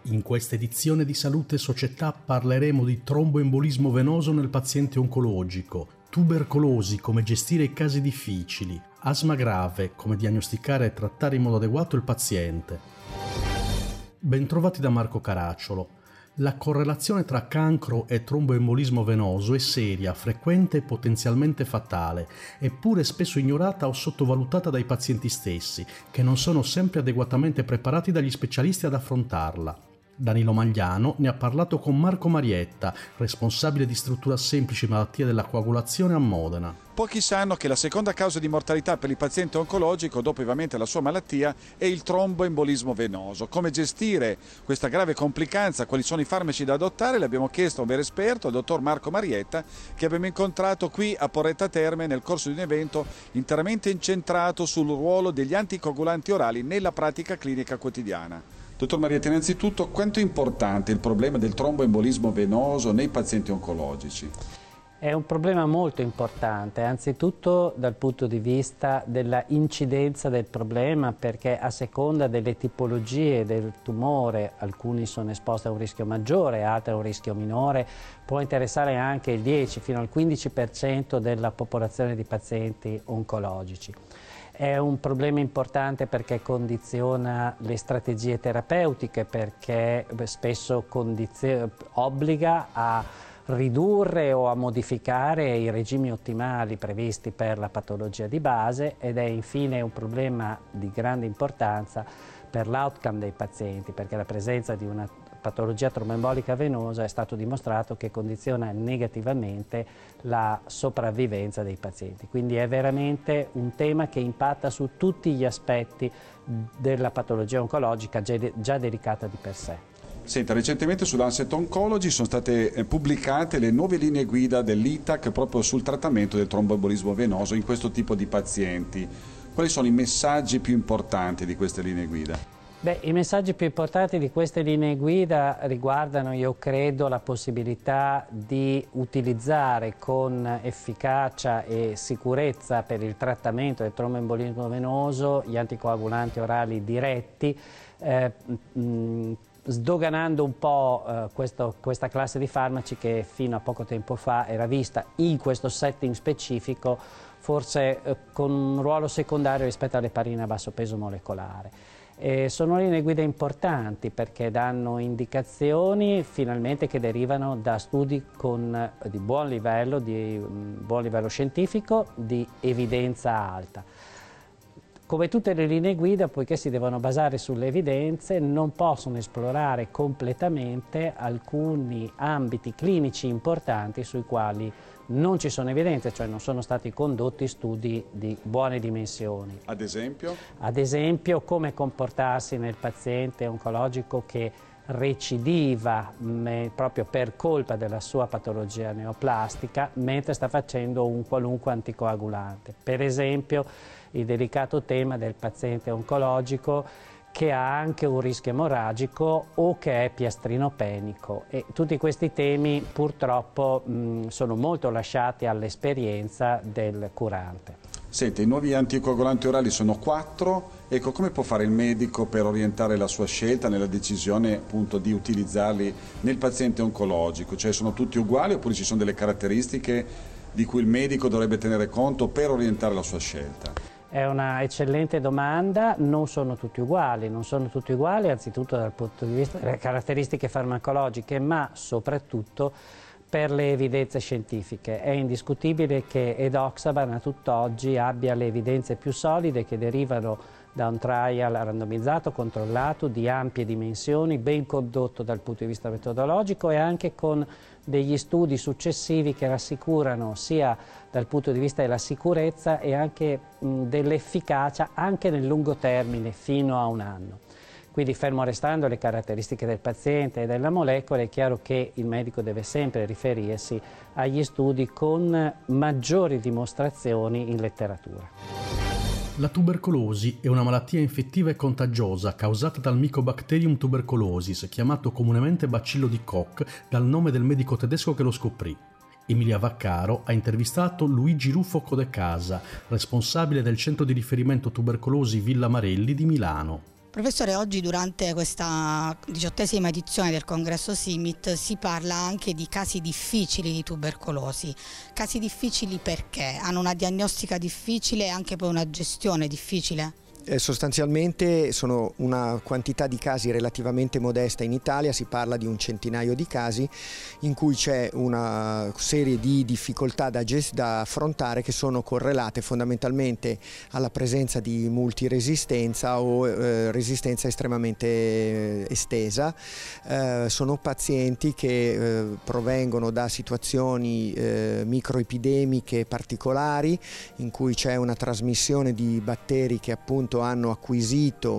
In questa edizione di Salute e Società parleremo di tromboembolismo venoso nel paziente oncologico, tubercolosi, come gestire i casi difficili, asma grave, come diagnosticare e trattare in modo adeguato il paziente. Bentrovati da Marco Caracciolo. La correlazione tra cancro e tromboembolismo venoso è seria, frequente e potenzialmente fatale, eppure spesso ignorata o sottovalutata dai pazienti stessi, che non sono sempre adeguatamente preparati dagli specialisti ad affrontarla. Danilo Magliano ne ha parlato con Marco Marietta, responsabile di struttura semplice malattie della coagulazione a Modena. Pochi sanno che la seconda causa di mortalità per il paziente oncologico, dopo ovviamente la sua malattia, è il tromboembolismo venoso. Come gestire questa grave complicanza, quali sono i farmaci da adottare, l'abbiamo chiesto a un vero esperto, al dottor Marco Marietta, che abbiamo incontrato qui a Porretta Terme nel corso di un evento interamente incentrato sul ruolo degli anticoagulanti orali nella pratica clinica quotidiana. Dottor Marietta, innanzitutto quanto è importante il problema del tromboembolismo venoso nei pazienti oncologici? È un problema molto importante, anzitutto dal punto di vista della incidenza del problema, perché a seconda delle tipologie del tumore, alcuni sono esposti a un rischio maggiore, altri a un rischio minore, può interessare anche il 10 fino al 15% della popolazione di pazienti oncologici. È un problema importante perché condiziona le strategie terapeutiche, perché spesso obbliga a ridurre o a modificare i regimi ottimali previsti per la patologia di base, ed è infine un problema di grande importanza per l'outcome dei pazienti, perché la presenza di una patologia tromboembolica venosa è stato dimostrato che condiziona negativamente la sopravvivenza dei pazienti. Quindi è veramente un tema che impatta su tutti gli aspetti della patologia oncologica già delicata di per sé. Senta, recentemente su Lancet Oncology sono state pubblicate le nuove linee guida dell'ITAC proprio sul trattamento del tromboembolismo venoso in questo tipo di pazienti. Quali sono i messaggi più importanti di queste linee guida? I messaggi più importanti di queste linee guida riguardano, io credo, la possibilità di utilizzare con efficacia e sicurezza per il trattamento del tromboembolismo venoso gli anticoagulanti orali diretti, sdoganando un po' questa classe di farmaci che fino a poco tempo fa era vista in questo setting specifico forse con un ruolo secondario rispetto alle parine a basso peso molecolare. Sono linee guida importanti perché danno indicazioni finalmente che derivano da studi di buon livello scientifico, di evidenza alta. Come tutte le linee guida, poiché si devono basare sulle evidenze, non possono esplorare completamente alcuni ambiti clinici importanti sui quali non ci sono evidenze, cioè non sono stati condotti studi di buone dimensioni. Ad esempio? Ad esempio, come comportarsi nel paziente oncologico che recidiva proprio per colpa della sua patologia neoplastica mentre sta facendo un qualunque anticoagulante. Per esempio, il delicato tema del paziente oncologico che ha anche un rischio emorragico o che è piastrinopenico, e tutti questi temi purtroppo sono molto lasciati all'esperienza del curante. Senti, i nuovi anticoagulanti orali sono 4, ecco, come può fare il medico per orientare la sua scelta nella decisione appunto di utilizzarli nel paziente oncologico? Cioè sono tutti uguali oppure ci sono delle caratteristiche di cui il medico dovrebbe tenere conto per orientare la sua scelta? È una eccellente domanda, non sono tutti uguali anzitutto dal punto di vista delle caratteristiche farmacologiche, ma soprattutto per le evidenze scientifiche. È indiscutibile che Edoxaban a tutt'oggi abbia le evidenze più solide che derivano da un trial randomizzato, controllato, di ampie dimensioni, ben condotto dal punto di vista metodologico e anche con degli studi successivi che rassicurano sia dal punto di vista della sicurezza e anche dell'efficacia anche nel lungo termine, fino a un anno. Quindi, fermo restando le caratteristiche del paziente e della molecola, è chiaro che il medico deve sempre riferirsi agli studi con maggiori dimostrazioni in letteratura. La tubercolosi è una malattia infettiva e contagiosa causata dal Mycobacterium tuberculosis, chiamato comunemente bacillo di Koch dal nome del medico tedesco che lo scoprì. Emilia Vaccaro ha intervistato Luigi Ruffo Codecasa, responsabile del centro di riferimento tubercolosi Villa Marelli di Milano. Professore, oggi durante questa 18ª edizione del congresso SIMIT si parla anche di casi difficili di tubercolosi. Casi difficili perché? Hanno una diagnostica difficile e anche poi una gestione difficile? Sostanzialmente sono una quantità di casi relativamente modesta in Italia, si parla di un centinaio di casi in cui c'è una serie di difficoltà da affrontare che sono correlate fondamentalmente alla presenza di multiresistenza o resistenza estremamente estesa. Sono pazienti che provengono da situazioni microepidemiche particolari in cui c'è una trasmissione di batteri che appunto hanno acquisito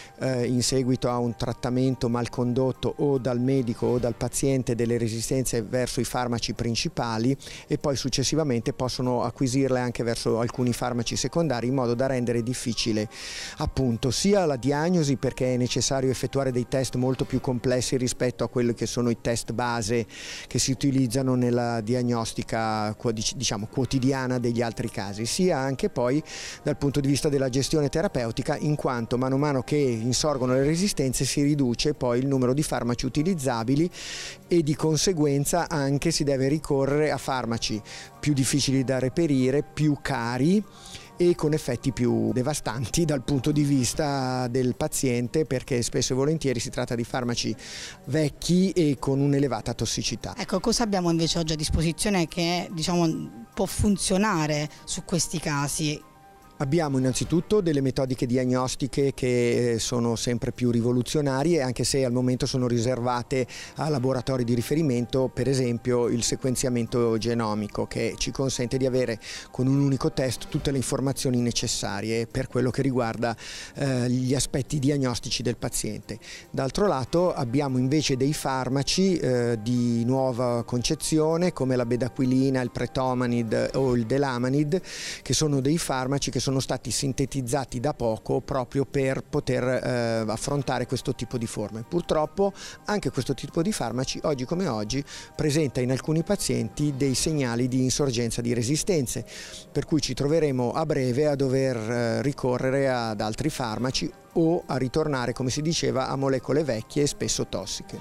in seguito a un trattamento mal condotto o dal medico o dal paziente delle resistenze verso i farmaci principali e poi successivamente possono acquisirle anche verso alcuni farmaci secondari, in modo da rendere difficile appunto sia la diagnosi, perché è necessario effettuare dei test molto più complessi rispetto a quelli che sono i test base che si utilizzano nella diagnostica diciamo quotidiana degli altri casi, sia anche poi dal punto di vista della gestione terapeutica, in quanto mano a mano che insorgono le resistenze si riduce poi il numero di farmaci utilizzabili e di conseguenza anche si deve ricorrere a farmaci più difficili da reperire, più cari e con effetti più devastanti dal punto di vista del paziente, perché spesso e volentieri si tratta di farmaci vecchi e con un'elevata tossicità. Ecco, cosa abbiamo invece oggi a disposizione che può funzionare su questi casi? Abbiamo innanzitutto delle metodiche diagnostiche che sono sempre più rivoluzionarie, anche se al momento sono riservate a laboratori di riferimento, per esempio il sequenziamento genomico, che ci consente di avere con un unico test tutte le informazioni necessarie per quello che riguarda gli aspetti diagnostici del paziente. D'altro lato abbiamo invece dei farmaci di nuova concezione come la bedaquilina, il pretomanid o il delamanid, che sono dei farmaci che sono stati sintetizzati da poco proprio per poter affrontare questo tipo di forme. Purtroppo anche questo tipo di farmaci oggi come oggi presenta in alcuni pazienti dei segnali di insorgenza di resistenze, per cui ci troveremo a breve a dover ricorrere ad altri farmaci o a ritornare, come si diceva, a molecole vecchie e spesso tossiche.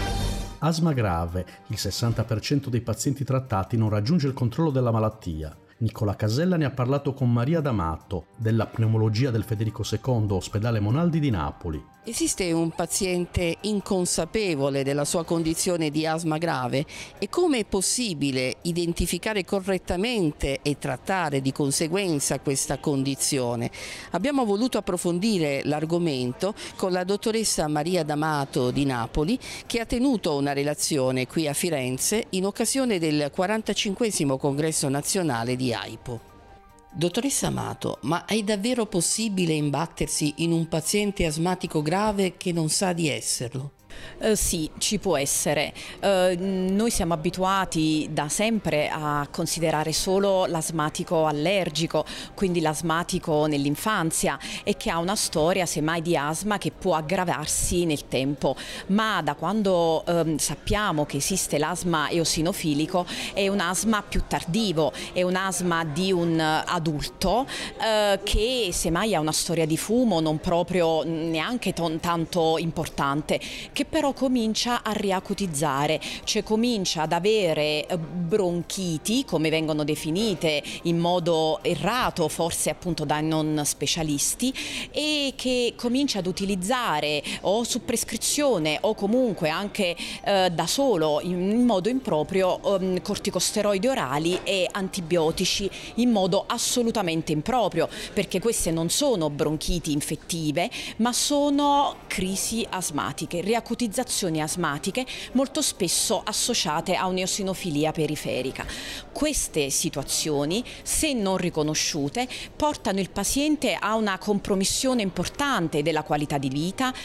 Asma grave. Il 60% dei pazienti trattati non raggiunge il controllo della malattia. Nicola Casella ne ha parlato con Maria D'Amato, della pneumologia del Federico II, ospedale Monaldi di Napoli. Esiste un paziente inconsapevole della sua condizione di asma grave e come è possibile identificare correttamente e trattare di conseguenza questa condizione? Abbiamo voluto approfondire l'argomento con la dottoressa Maria D'Amato di Napoli, che ha tenuto una relazione qui a Firenze in occasione del 45° congresso nazionale di AIPO. Dottoressa Amato, ma è davvero possibile imbattersi in un paziente asmatico grave che non sa di esserlo? Sì, ci può essere. Noi siamo abituati da sempre a considerare solo l'asmatico allergico, quindi l'asmatico nell'infanzia, e che ha una storia semmai di asma che può aggravarsi nel tempo, ma da quando sappiamo che esiste l'asma eosinofilico è un asma più tardivo, è un asma di un adulto che semmai ha una storia di fumo non proprio neanche tanto importante, che però comincia a riacutizzare, cioè comincia ad avere bronchiti, come vengono definite in modo errato, forse appunto da non specialisti, e che comincia ad utilizzare o su prescrizione o comunque anche da solo in modo improprio corticosteroidi orali e antibiotici in modo assolutamente improprio, perché queste non sono bronchiti infettive ma sono crisi asmatiche, riacutizzazioni asmatiche molto spesso associate a un'eosinofilia periferica. Queste situazioni, se non riconosciute, portano il paziente a una compromissione importante della qualità di vita,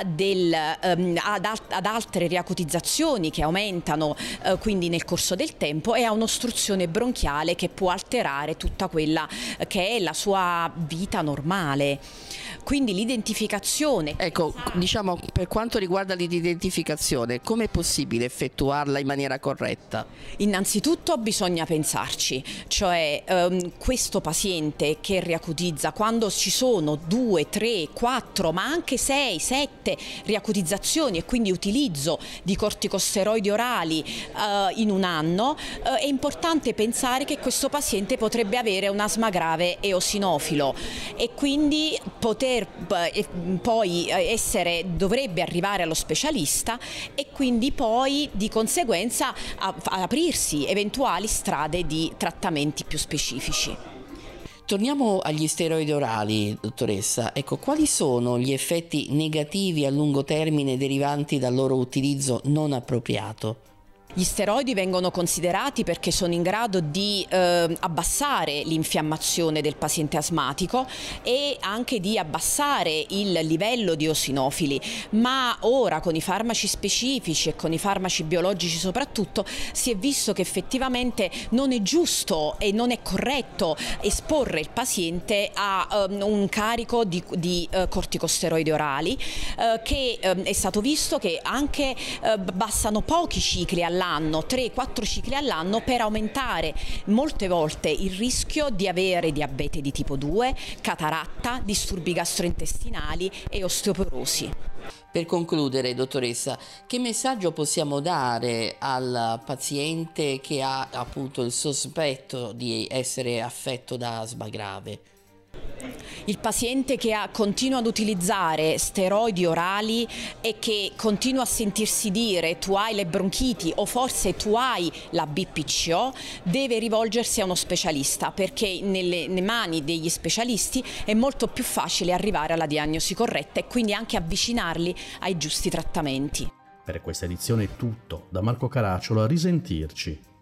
ad altre riacutizzazioni che aumentano quindi nel corso del tempo, e a un'ostruzione bronchiale che può alterare tutta quella che è la sua vita normale. Quindi l'identificazione. Ecco, diciamo, per quanto riguarda strumentali di identificazione, come è possibile effettuarla in maniera corretta? Innanzitutto bisogna pensarci, cioè questo paziente che riacutizza, quando ci sono 2, 3, 4, ma anche 6, 7 riacutizzazioni e quindi utilizzo di corticosteroidi orali in un anno, è importante pensare che questo paziente potrebbe avere un asma grave eosinofilo e quindi dovrebbe arrivare allo specialista e quindi poi di conseguenza aprirsi eventuali strade di trattamenti più specifici. Torniamo agli steroidi orali, dottoressa. Ecco, quali sono gli effetti negativi a lungo termine derivanti dal loro utilizzo non appropriato? Gli steroidi vengono considerati perché sono in grado di abbassare l'infiammazione del paziente asmatico e anche di abbassare il livello di eosinofili, ma ora con i farmaci specifici e con i farmaci biologici soprattutto si è visto che effettivamente non è giusto e non è corretto esporre il paziente a un carico di corticosteroidi orali che è stato visto che anche bastano pochi cicli all'anno, 3-4 cicli all'anno, per aumentare molte volte il rischio di avere diabete di tipo 2, cataratta, disturbi gastrointestinali e osteoporosi. Per concludere, dottoressa, che messaggio possiamo dare al paziente che ha appunto il sospetto di essere affetto da asma grave? Il paziente che continua ad utilizzare steroidi orali e che continua a sentirsi dire tu hai le bronchiti o forse tu hai la BPCO deve rivolgersi a uno specialista, perché nelle mani degli specialisti è molto più facile arrivare alla diagnosi corretta e quindi anche avvicinarli ai giusti trattamenti. Per questa edizione è tutto. Da Marco Caracciolo, a risentirci.